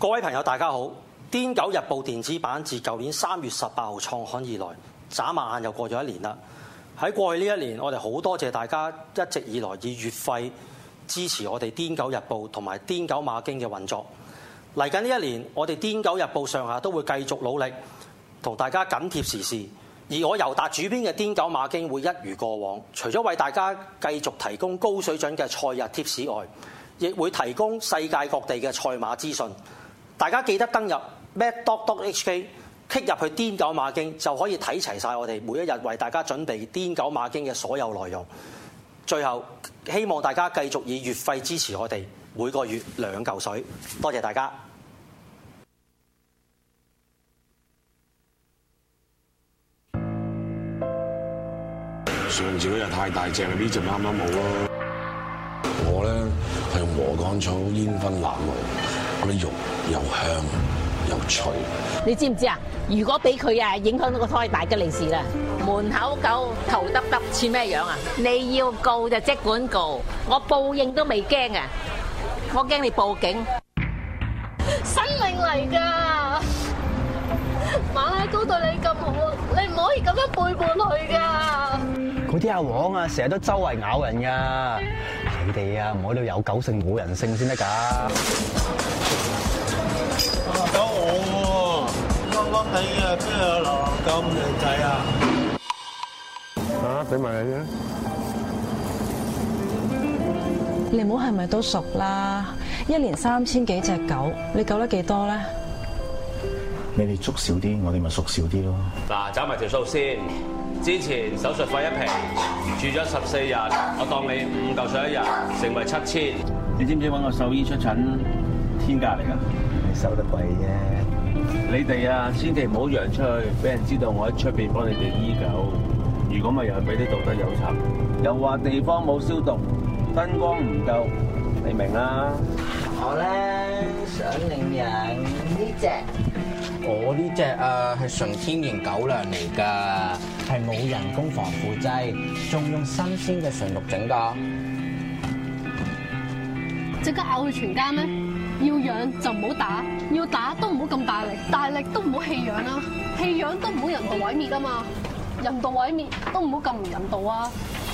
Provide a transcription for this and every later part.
各位朋友，大家好！《癲狗日報》電子版自舊年3月18號創刊以來，眨下眼又過咗1年啦。喺過去呢1年，我哋好多謝大家一直以來以月費支持我哋《癲狗日報》同埋《癲狗馬經》嘅運作。嚟緊呢1年，我哋《癲狗日報》上下都會繼續努力，同大家緊貼時事。而我尤達主編嘅《癲狗馬經》會一如過往，除咗為大家繼續提供高水準嘅賽日貼士外，亦會提供世界各地嘅賽馬資訊。大家記得登入 mad.hk， click 入去《癲狗馬經》就可以睇齊晒我哋每一日為大家準備《癲狗馬經》嘅所有內容。最後，希望大家繼續以月費支持我哋，每個月2嚿水。多謝大家。 上次嗰隻太大隻，呢隻啱啱好咯。我咧係用禾稈草煙燻鴨肉，嗰啲肉又香又脆。 你知唔知啊？如果俾佢啊影響到個胎，大吉利是啦！門口狗頭耷耷似咩樣啊？你要告就即管告，我報應都未驚啊！我驚你報警。 生命嚟㗎，馬拉糕對你咁好，你唔可以咁樣背叛佢㗎。 嗰啲阿黃啊，成日都周圍咬人噶，你哋啊唔可以有狗性冇人性先得㗎。 狗我喎，笠笠地啊，邊有流浪狗咁靚仔啊？ 俾埋你啊！ 你唔好係咪都熟啦？1年3000幾隻狗，你救得幾多咧？ 你哋捉少啲，我哋咪縮少啲咯。 嗱，找埋條數先。之前手術費1皮，住咗14日，我當你5嚿水1日，成為7000。 你知唔知揾個獸醫出診天價嚟㗎？你收得貴啫。 你哋啊，千祈唔好揚出去，俾人知道我喺出邊幫你哋醫狗。如果咪又係俾啲道德有賊，又話地方冇消毒，燈光唔夠，你明啦。 我咧想領養呢隻。我呢隻係純天然狗糧嚟㗎，係冇人工防腐劑，仲用新鮮嘅純肉整㗎。 即刻咬佢全家咩？要養就唔好打，要打都唔好咁大力，大力都唔好棄養啦，棄養都唔好人道毀滅啊嘛，人道毀滅都唔好咁唔人道啊！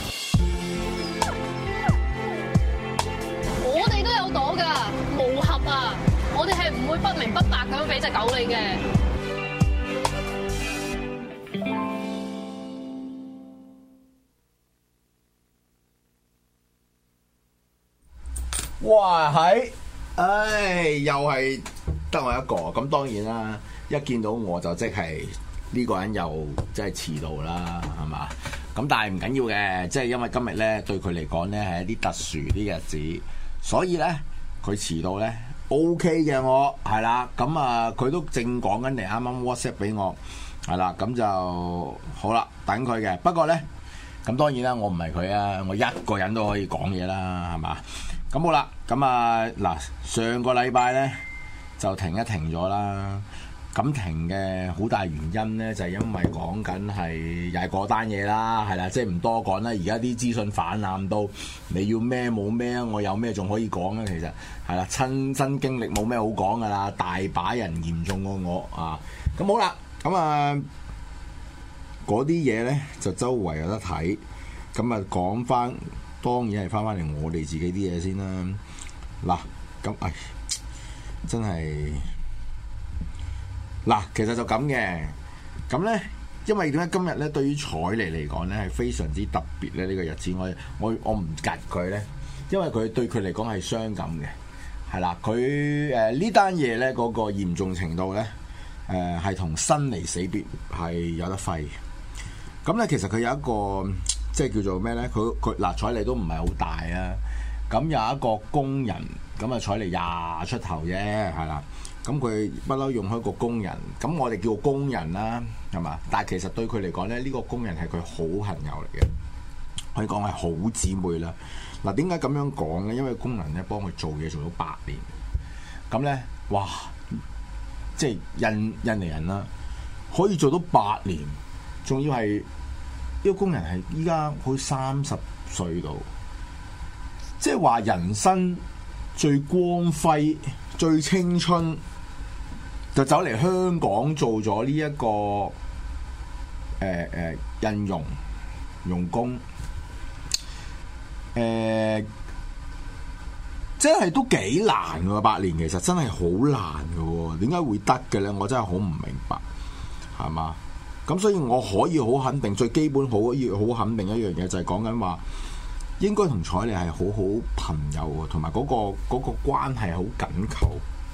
我哋都有朵㗎，無合啊！我哋係唔會不明不白咁樣俾隻狗你嘅。 哇係，又係得我一個。咁當然啦，一見到我就即係呢個人又即係遲到啦，係嘛？咁但係唔緊要嘅，即係因為今日咧對佢嚟講咧係一啲特殊啲日子，所以咧佢遲到咧。O.K. 嘅我係啦，咁啊佢都正講緊嚟，啱啱 WhatsApp 俾我係啦，咁就好啦，等佢嘅。不過咧，咁當然啦，我唔係佢啊，我一個人都可以講嘢啦，係嘛？咁好啦，咁啊嗱，上個禮拜咧就停一停咗啦。咁停嘅好大原因咧，就係因為講緊係又係嗰單嘢啦，係啦，即係唔多講啦。而家啲資訊氾濫到，你要咩冇咩，我有咩仲可以講咧？其實係啦，親身經歷冇咩好講噶啦，大把人嚴重過我啊。咁好啦，咁啊嗰啲嘢咧就周圍有得睇，咁啊講翻，當然係翻嚟我哋自己啲嘢先啦。嗱，咁真係。嗱，其實就咁嘅，咁咧，因為點解今日咧對於采妮嚟講咧係非常之特別咧？呢個日子我唔夾佢咧，因為佢對佢嚟講係傷感嘅，係啦，佢呢單嘢咧嗰個嚴重程度咧係同生離死別係有得揮。咁咧其實佢有一個即係叫做咩咧？佢嗱采妮都唔係好大啊，咁有一個工人，咁啊采妮20出頭啫，係啦。咁佢不嬲用開個工人，咁我哋叫工人啦，係嘛？但係其實對佢嚟講咧，呢個工人係佢好朋友嚟嘅，可以講係好姊妹啦。嗱，點解咁樣講咧？因為工人咧幫佢做嘢做咗8年，咁咧，哇！即係印尼人啦，可以做到8年，仲要係呢個工人係依家好似30歲度，即係話人生最光輝、最青春就走嚟香港做咗呢一個印傭工，真係都幾難㗎，8年其實真係好難㗎喎，點解會得嘅咧？我真係好唔明白，係嘛？咁所以我可以好肯定，最基本可以好肯定一樣嘢就係講緊話，應該同采妮係好好朋友喎，同埋嗰個關係好緊扣，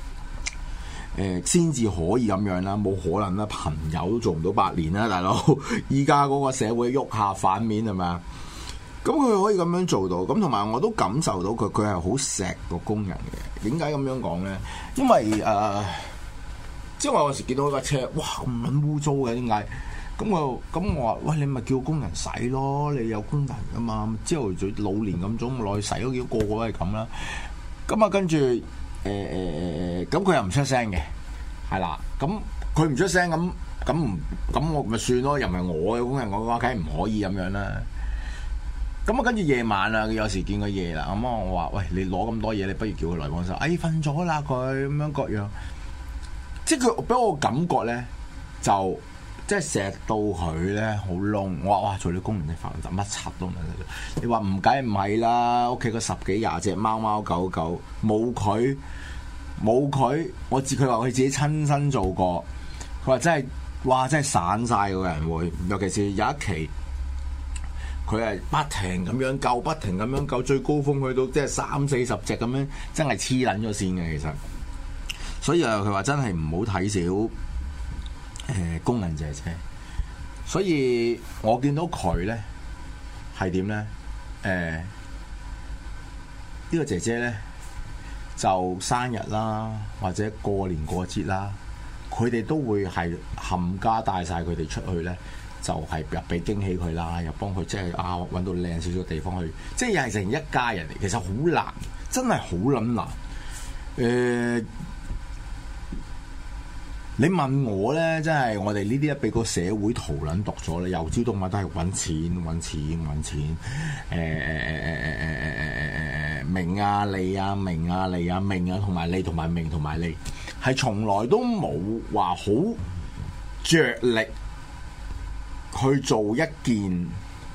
先至可以咁樣啦，冇可能啦，朋友都做唔到8年啦，大佬！依家嗰個社會喐下反面係咪啊？咁佢可以咁樣做到，咁同埋我都感受到佢係好錫個工人嘅。點解咁樣講咧？因為即係我有時見到架車，哇咁撚污糟嘅，點解？咁我話喂，你咪叫工人洗咯，你有工人噶嘛？朝頭早老年咁早落去洗嗰幾個都係咁啦。咁啊跟住咁佢又唔出聲嘅，係啦。咁佢唔出聲咁我咪算咯，又唔係我嘅工人，我嘅話梗係唔可以咁樣啦。咁啊，跟住夜晚啦，有時見佢夜啦，咁我話：喂，你攞咁多嘢，你不如叫佢來幫手。瞓咗啦，佢咁樣各樣，即係佢俾我感覺咧，就即係錫到佢咧好燶。我話：哇，做啲工人嘅飯就乜柒都唔得。你話唔計唔係啦，屋企個10幾20隻貓貓狗狗，冇佢，我知佢話佢自己親身做過，佢話真係，哇，真係散晒個人會，尤其是有一期。佢係不停咁樣救，最高峰去到即係30-40隻咁樣，真係黐撚咗線嘅其實。所以佢話真係唔好睇小工人姐姐。所以我見到佢咧係點咧？呢個姐姐咧就生日啦，或者過年過節啦，佢哋都會係冚家帶晒佢哋出去咧。就係又俾驚喜佢啦，又幫佢即係揾到靚少少地方去，即係又係成一家人嚟。其實好難，真係好撚難。你問我咧，真係我哋呢啲俾個社會屠撚毒咗咧，由朝到晚都係揾錢。名啊利啊，名啊利啊，名啊同埋利同埋名同埋利，係從來都冇話好着力。去做一件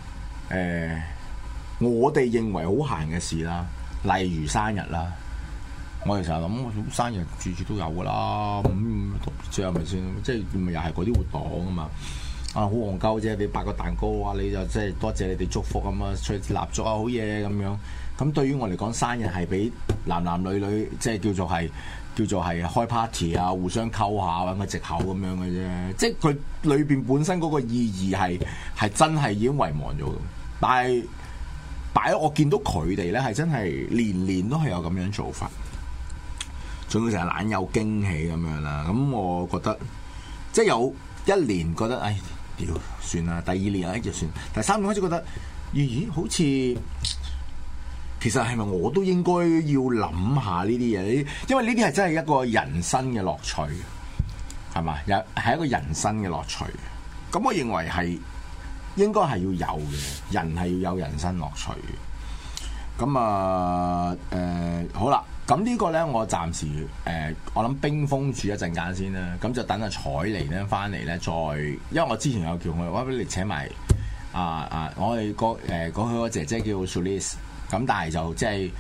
我哋認為好閒嘅事啦，例如生日啦。我哋成日諗，生日處處都有噶啦，最後咪算，即係咪又係嗰啲活動啊嘛？好戇鳩啫！你擺個蛋糕啊，你就即係多謝你哋祝福咁啊，吹支蠟燭啊，好嘢咁樣。咁對於我嚟講，生日係俾男女即係叫做係開 party 啊，互相溝下揾個藉口咁樣嘅啫。即係佢裏邊本身嗰個意義係真係已經遺忘咗。但係擺我見到佢哋咧係真係年都係有咁樣做法，仲要成日懶有驚喜咁樣啦。咁我覺得即係有一年覺得屌算啦，第2年就算，第3年開始覺得咦好似。其實係咪我都應該要諗下呢啲嘢？因為呢啲係真係一個人生嘅樂趣，係嘛？係一個人生嘅樂趣。咁我認為係應該係要有嘅，人係要有人生樂趣。咁好啦。咁呢個咧，我暫時我諗冰封住一陣間先啦。咁就等阿采妮咧翻嚟咧，再因為我之前有叫我話俾你請埋我哋嗰個姐姐叫 Sulis。咁但係就即係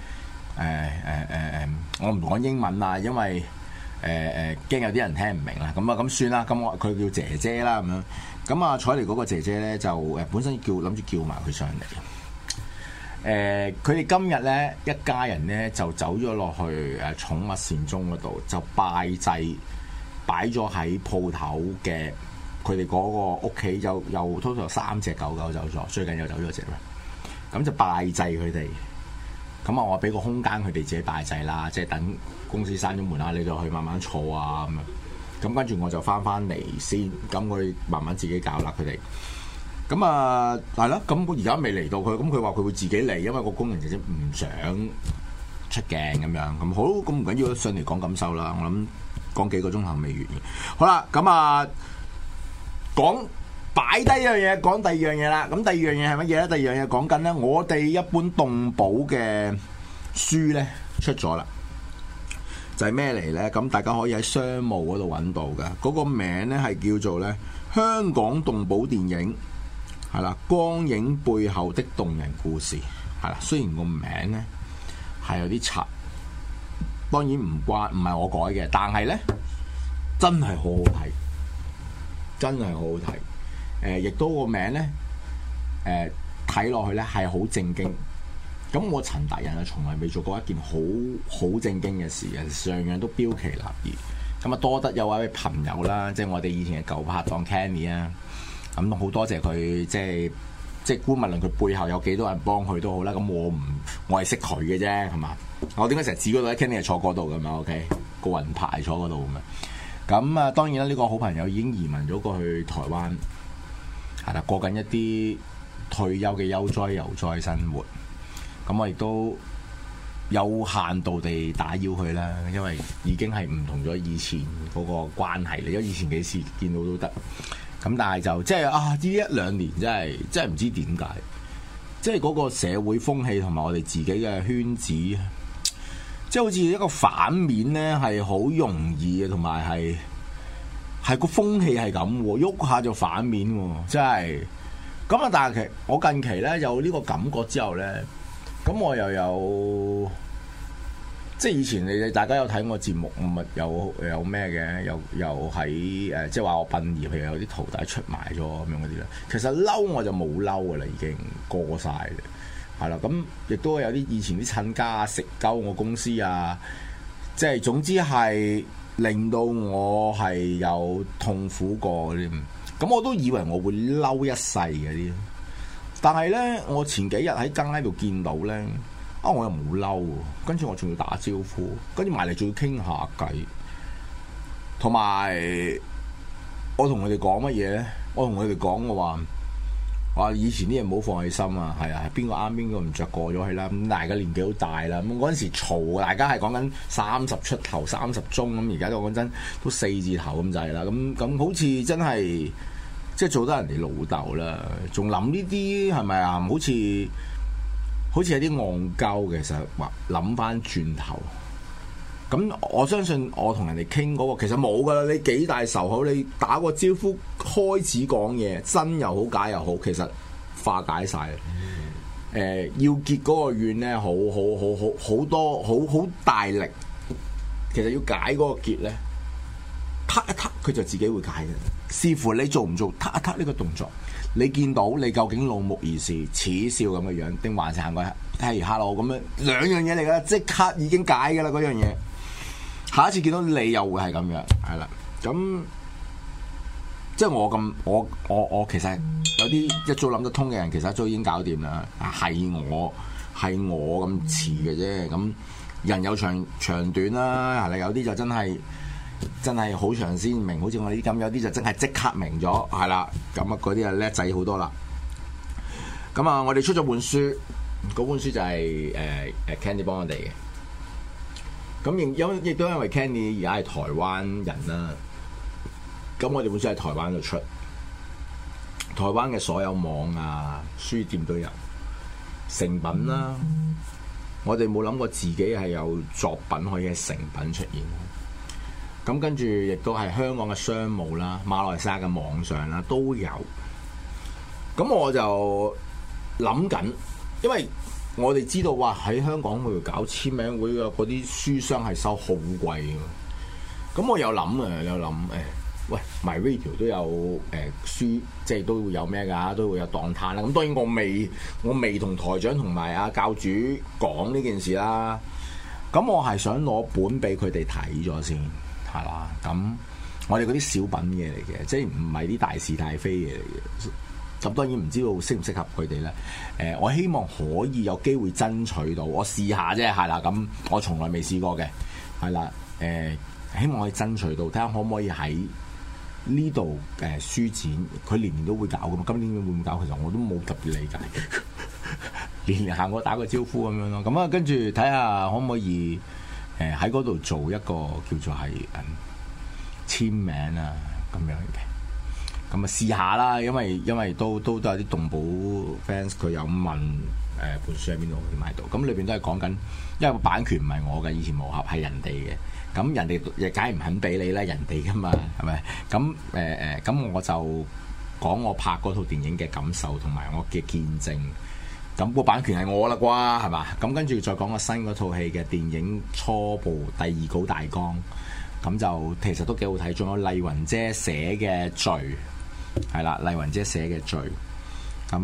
我唔講英文啦，因為驚有啲人聽唔明啦。咁算啦，咁佢叫姐姐啦咁樣。咁啊采妮嗰個姐姐咧就本身諗住叫埋佢上嚟。佢哋今日咧一家人咧就走咗落去寵物善終嗰度，就拜祭擺咗喺鋪頭嘅佢哋嗰個屋企，又 total 3隻狗狗走咗，最近又走咗隻啦。咁就拜祭佢哋，咁我俾個空間佢哋自己拜祭啦，即係等公司閂咗門啦，你就去慢慢坐啊咁樣。咁跟住我就翻嚟先，咁佢慢慢自己搞啦佢哋。咁係啦，咁我而家未嚟到佢，咁佢話佢會自己嚟，因為個工人姐姐唔想出鏡咁樣。咁好，咁唔緊要，上嚟講感受啦。我諗講幾個鐘頭未完嘅。好啦，咁講。擺低一樣嘢，講第二樣嘢啦。咁第二樣嘢係乜嘢咧？第二樣嘢講緊咧，我哋一本動保嘅書咧出咗啦， 就係咩嚟呢？咁大家可以喺商務嗰度揾到嘅，嗰個名呢係叫做呢香港動保電影，係啦，光影背後的動人故事，係啦。雖然個名呢係有啲柒，當然唔係我改嘅，但係呢真係好好睇，真係好好睇。亦都個名呢，睇落去呢係好正經。咁我陳達仁啊，從來未做過一件好正經嘅事嘅，樣樣都標奇立異。咁啊，多得有位朋友啦，即係我哋以前嘅舊拍檔 Kenny 啊，咁好多謝佢，即係姑勿論佢背後有幾多人幫佢都好啦。咁我係識佢嘅啫，係嘛？我點解成日指嗰度咧 ？Kenny 係坐嗰度噶嘛 ？OK， 個雲牌坐嗰度咁樣。咁啊，當然啦，呢個好朋友已經移民咗過去台灣，係啦，過緊一啲退休嘅悠哉遊哉生活。咁我亦都有限度地打擾佢啦，因為已經係唔同咗以前嗰個關係嚟，因為以前幾時見到都得。咁但係就即係呢一兩年真係唔知點解，即係嗰個社會風氣同埋我哋自己嘅圈子，即係好似一個反面咧，係好容易嘅，同埋係個風氣係咁喎，喐下就反面喎，真係。咁啊，但係我近期咧有呢個感覺之後咧。咁我又有，即係以前你大家有睇我節目，咪有咩嘅？又喺即係話我殯儀，譬如有啲徒弟出賣咗咁樣嗰啲咧。其實嬲我就冇嬲噶啦，已經過晒啦，係啦。咁亦都有啲以前啲親家食鳩我公司啊，即係總之係令到我係有痛苦過嗰啲。咁我都以為我會嬲一世嗰啲。但係咧，我前幾日喺街度見到咧，我又冇嬲，跟住我仲要打招呼，跟住埋嚟仲要傾下偈，同埋我同佢哋講乜嘢咧？我同佢哋講我話以前啲嘢唔好放喺心啊，係啊，邊個啱邊個唔着過咗去啦。咁大家年紀好大啦，咁嗰陣時嘈，大家係講緊30出頭、30中咁，而家都講真都4字頭咁滯啦。咁好似真係。即係做得人哋老豆啦，仲諗呢啲係咪啊？好似有啲戇鳩嘅，其實話諗翻轉頭，咁我相信我同人哋傾嗰個其實冇噶啦。你幾大仇口，你打個招呼開始講嘢，真又好假又好，其實化解晒。要結嗰個怨咧，好多好大力。其實要解嗰個結咧，撻一撻佢就自己會解嘅。視乎你做唔做撻一撻呢個動作，你見到你究竟怒目而視、恥笑咁嘅樣，定還是行過hey hello咁樣，兩樣嘢嚟噶，即刻已經解噶啦嗰樣嘢。下一次見到你又會係咁樣，係啦。咁即係我其實有啲一早諗得通嘅人，其實一早已經搞掂啦。係我咁遲嘅啫。咁人有長短啦，係啦，有啲就真係好長先明，好似我哋啲咁，有啲就真係即刻明咗，係啦。咁啊，嗰啲啊叻仔好多啦。咁啊，我哋出咗本書，嗰本書就係Candy 幫我哋嘅。咁亦都因為 Candy 而家係台灣人啦。咁我哋本書喺台灣度出，台灣嘅所有網啊、書店都有成品啦。我哋冇諗過自己係有作品可以喺成品出現。咁跟住亦都係香港嘅商務啦、馬來西亞嘅網上啦都有。咁我就諗緊，因為我哋知道話喺香港去搞簽名會嘅嗰啲書商係收好貴嘅。咁我有諗喂，MyRadio 都有書，即係都會有咩㗎，都會有檔攤啦。咁當然我未同台長同埋阿教主講呢件事啦。咁我係想攞本俾佢哋睇咗先。係啦，咁我哋嗰啲小品嘢嚟嘅，即係唔係啲大是大非嘢嚟嘅。咁當然唔知道適唔適合佢哋咧。我希望可以有機會爭取到，我試下啫，係啦。咁我從來未試過嘅，係啦。希望可以爭取到，睇下可唔可以喺呢度書展，佢年年都會搞㗎嘛。今年會唔會搞？其實我都冇特別理解。年年行過打個招呼咁樣咯。咁啊，跟住睇下可唔可以。喺嗰度做一個叫做係簽名啊咁樣嘅，咁啊試下啦，因為都有啲動保 fans 佢有問本書喺邊度可以買到，咁裏邊都係講緊，因為版權唔係我嘅，以前無合係人哋嘅， 咁人哋亦梗係唔肯俾你啦，人哋噶嘛，係咪？咁咁我就講我拍嗰套電影嘅感受同埋我嘅見證。咁個版權係我啦啩，係嘛？咁跟住再講個新嗰套戲嘅電影初步第二稿大綱，咁就其實都幾好睇。仲有麗雲姐寫嘅罪，係啦，麗雲姐寫嘅罪。咁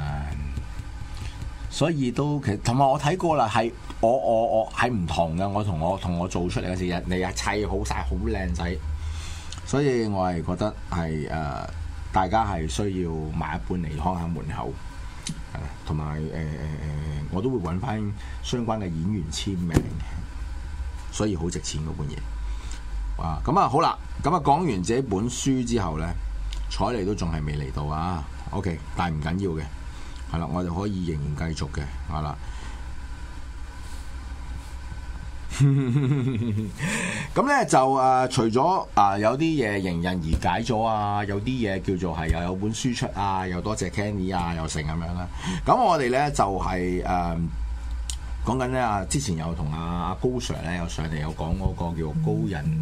所以都其實同埋我睇過啦，係我係唔同嘅。我同我做出嚟嘅時，人哋係砌好晒，好靚仔。所以我係覺得係大家係需要買一本嚟看下門口。同埋我都會揾翻相關嘅演員簽名，所以好值錢嗰本嘢。咁好啦，咁講完自己本書之後呢，采妮都仲係未嚟到啊。OK， 但係唔緊要嘅，係啦，我哋可以仍然繼續嘅，係啦。咁咧就除咗有啲嘢迎刃而解咗啊，有啲嘢叫做係又有本書出啊，又多謝 Kenny 啊，又成咁樣啦。咁我哋咧就係講緊咧之前有同阿高 Sir 咧有上嚟有講嗰個叫高人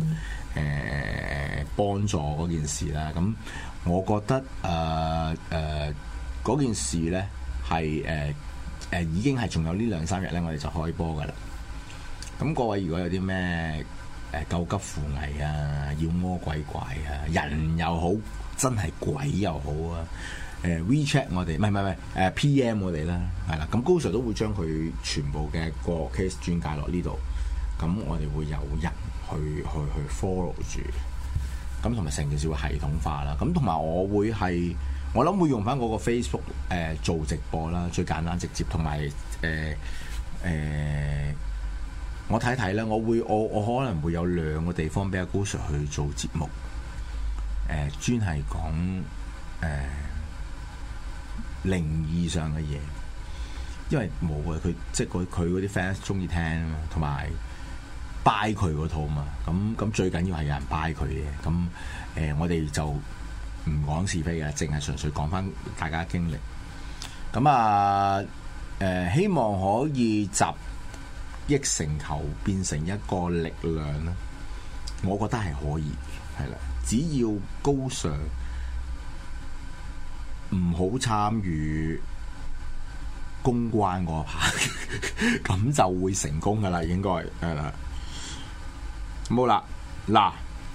幫助嗰件事啦。咁我覺得嗰件事咧係已經係仲有呢2-3日咧，我哋就開波噶啦。咁各位如果有啲咩救急扶危啊，妖魔鬼怪啊，人又好，真係鬼又好啊，WeChat 我哋唔係PM 我哋啦，係啦，咁高 Sir 都會將佢全部嘅個 case 轉介落呢度，咁我哋會有人去 follow 住，咁同埋成件事會系統化啦，咁同埋我諗會用翻嗰個 Facebook 做直播啦，最簡單直接，同埋我睇睇咧，我可能會有2個地方俾阿高 Sir 去做節目，專係講靈異上嘅嘢，因為冇啊，佢即係佢嗰啲 fans 中意聽啊嘛，同埋 buy 佢嗰套嘛，咁最緊要係有人 buy 佢嘅，咁我哋就唔講是非嘅，淨係純粹講翻大家經歷，咁希望可以集益成球變成一個力量啦，我覺得係可以，係啦，只要高 Sir 唔好參與公關嗰 part， 咁就會成功噶啦，應該係啦。冇啦，嗱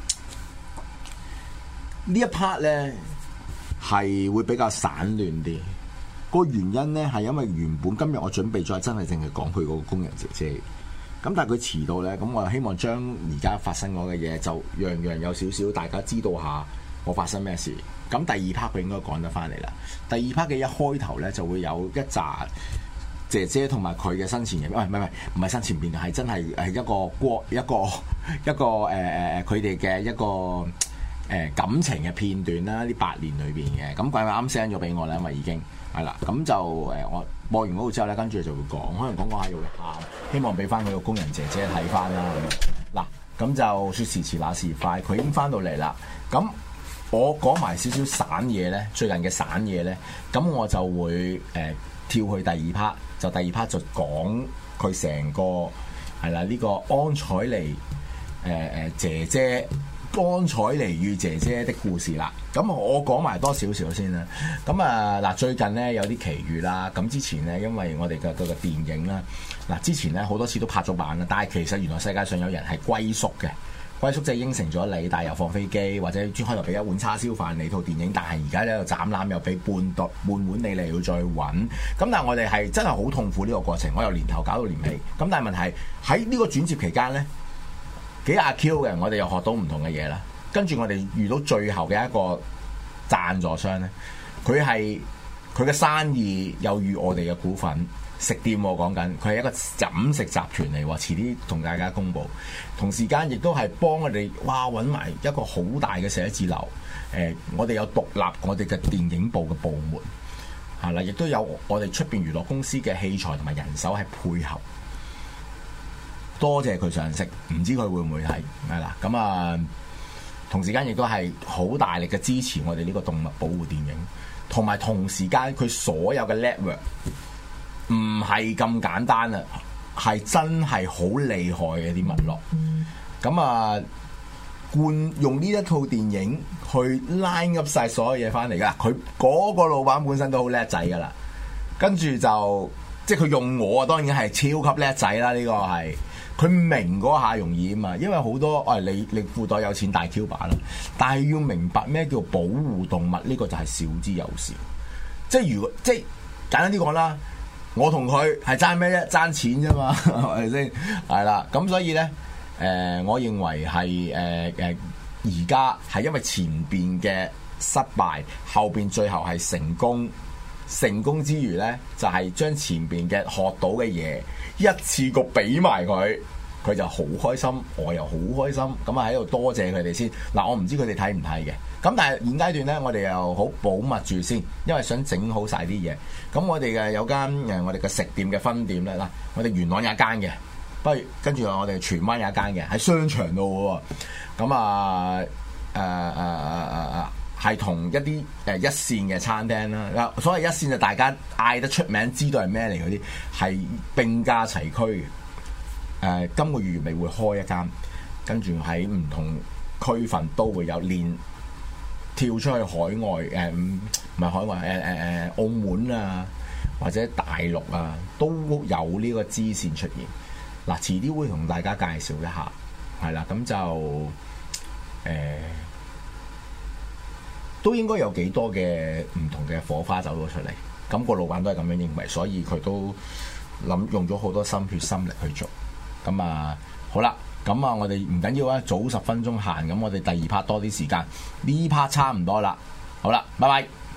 呢一 part 咧係會比較散亂啲。個原因咧係因為原本今日我準備咗真係淨係講佢嗰個工人姐姐，咁但係佢遲到咧，咁我希望將而家發生嗰嘅嘢就樣樣有少少大家知道下我發生咩事。咁第二 part 佢應該講得翻嚟啦。第二 part 嘅一開頭咧就會有一紮姐姐同埋佢嘅生前嘅，唔係生前邊嘅，係真係一個佢哋嘅一個感情嘅片段啦。呢8年裏邊嘅，咁佢啱 send 咗俾我啦，因為已經。係啦，咁就我播完嗰個之後咧，跟住就會講，可能講下又會喊，希望俾翻佢個工人姐姐睇翻啦。嗱，咁就說時遲那時快，佢已經翻到嚟啦。咁我講埋少少散嘢咧，最近嘅散嘢咧，咁我就會跳去第二 part， 就第二 part 就講佢成個係啦呢個安采妮姐姐。安采妮與姐姐的故事啦，咁我講埋多少少先啦。咁嗱，最近咧有啲奇遇啦。咁之前咧，因為我哋嘅電影啦，嗱之前咧好多次都拍咗版啦，但係其實原來世界上有人係歸宿嘅，歸宿即係應承咗你，但係又放飛機，或者專開頭俾一碗叉燒飯你套電影，但係而家咧又斬纜又俾半碗你嚟要再揾。咁但係我哋係真係好痛苦呢個過程，我由年頭搞到年尾。咁但係問題喺呢個轉接期間咧。幾阿 Q 嘅，我哋又學到唔同嘅嘢啦。跟住我哋遇到最後嘅一個贊助商咧，佢嘅生意又與我哋嘅股份食店，我講緊佢係一個飲食集團嚟喎，遲啲同大家公佈。同時間亦都係幫我哋揾埋一個好大嘅寫字樓。我哋有獨立我哋嘅電影部嘅部門，係啦，亦都有我哋出邊娛樂公司嘅器材同埋人手係配合。多謝佢上色，唔知佢會唔會睇係啦。咁同時間亦都係好大力嘅支持我哋呢個動物保護電影，同埋同時間佢所有嘅 network 唔係咁簡單啊，係真係好厲害嘅啲脈絡。 咁啊用呢一套電影去 line up 晒所有嘢翻嚟噶。佢嗰個老闆本身都好叻仔噶啦，跟住就即係佢用我啊，當然係超級叻仔啦。呢個係佢明嗰下容易啊嘛，因為好多你褲袋有錢大 Q 把啦，但係要明白咩叫保護動物，呢個就係少之又少。即係如果即係簡單啲講啦，我同佢係爭咩啫？爭錢啫嘛，係咪先？係啦，咁所以咧，我認為係而家係因為前邊嘅失敗，後邊最後係成功。成功之餘咧，就係將前邊嘅學到嘅嘢一次過俾埋佢，佢就好開心，我又好開心。咁啊喺度多謝佢哋先。嗱，我唔知佢哋睇唔睇嘅。咁但係現階段咧，我哋又好保密住先，因為想整好晒啲嘢。咁我哋嘅有間我哋嘅食店嘅分店咧，嗱，我哋元朗有一間嘅，不如跟住我哋荃灣有一間嘅，喺商場度喎。咁係同一啲一線嘅餐廳啦。所謂一線就大家嗌得出名，知道係咩嚟嗰啲，係並駕齊驅嘅。今個月尾會開一間，跟住喺唔同區份都會有，連跳出去海外唔係海外澳門啊或者大陸啊都有呢個支線出現。嗱，遲啲會同大家介紹一下，係啦，咁就都應該有幾多嘅唔同嘅火花走咗出嚟。咁個老闆都係咁樣認為，所以佢都用咗好多心血心力去做。咁啊，好啦，咁啊，我哋唔緊要啊，早10分鐘行，咁我哋第二 part 多啲時間，呢 part 差唔多啦。好啦，拜拜。